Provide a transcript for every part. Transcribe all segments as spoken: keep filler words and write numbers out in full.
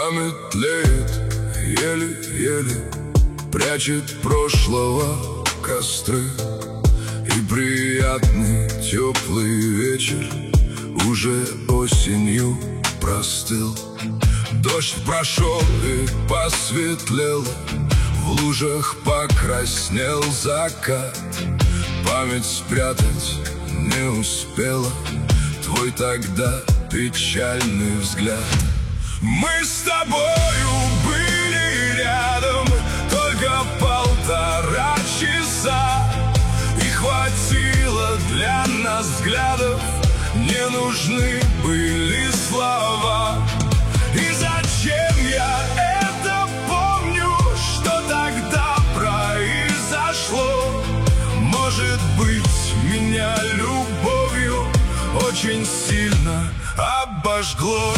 Память тлеет еле-еле, прячет прошлого костры. И приятный теплый вечер уже осенью простыл. Дождь прошел и посветлел, в лужах покраснел закат. Память спрятать не успела твой тогда печальный взгляд. Мы с тобою были рядом только полтора часа, и хватило для нас взглядов, не нужны были слова. И зачем я это помню, что тогда произошло? Может быть, меня любовью очень сильно обожгло.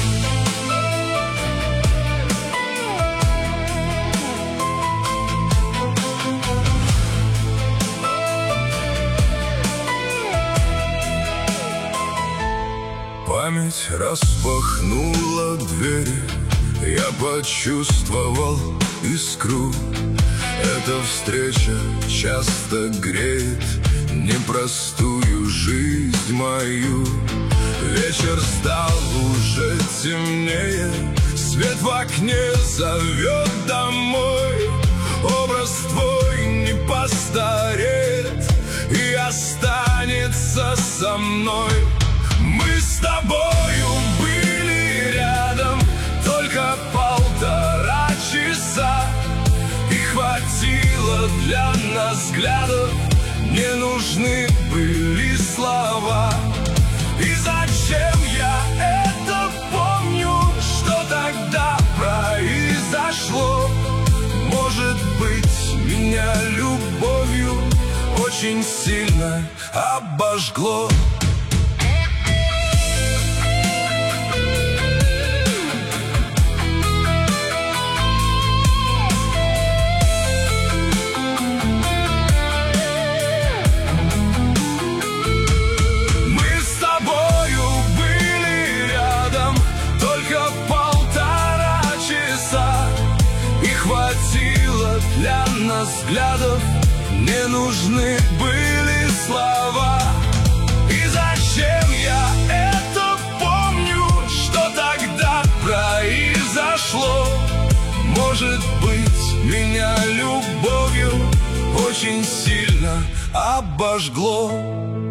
Память распахнула двери, я почувствовал искру. Эта встреча часто греет непростую жизнь мою. Вечер стал уже темнее, свет в окне зовет домой. Образ твой не постареет и останется со мной. Мы с тобою были рядом только полтора часа, и хватило для нас взглядов, не нужны были слова. И зачем я это помню, что тогда произошло? Может быть, меня любовью очень сильно обожгло. Хватило для нас взглядов, не нужны были слова. И зачем я это помню, что тогда произошло? Может быть, меня любовью очень сильно обожгло.